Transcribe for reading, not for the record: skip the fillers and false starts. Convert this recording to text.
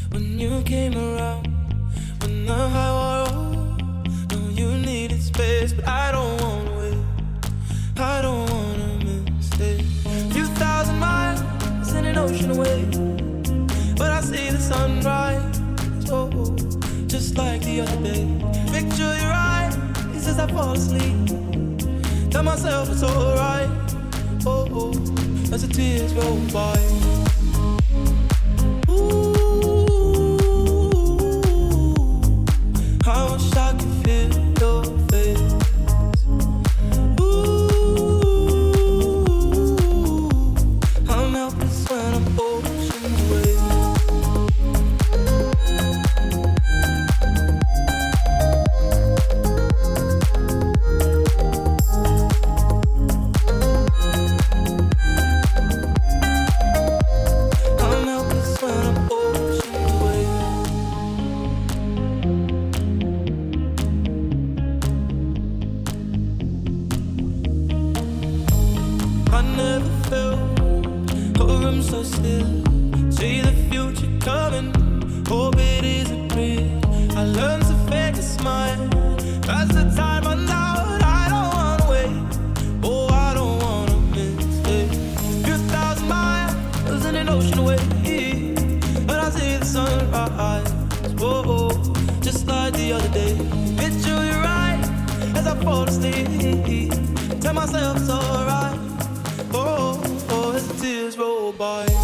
when you came around. When the high wore off, know you needed space, but I don't wanna wait. I don't wanna miss it. Few thousand miles in an ocean away, but I see the sunrise. Oh, just like the other day. Picture your eyes as I fall asleep. Tell myself it's alright. Oh, as the tears roll by. I wish I could feel your face. I'm helpless when I'm ocean away. I'm helpless when I'm ocean away. I never felt a room so still. See the future coming, hope it isn't real. I learned to fake a smile as the time runs out. I don't wanna wait, oh I don't wanna miss it. Few thousand miles in an ocean away, but I see the sunrise. Whoa, just like the other day. Picture your eyes as I fall asleep. Tell myself it's alright. Oh, as the tears roll by.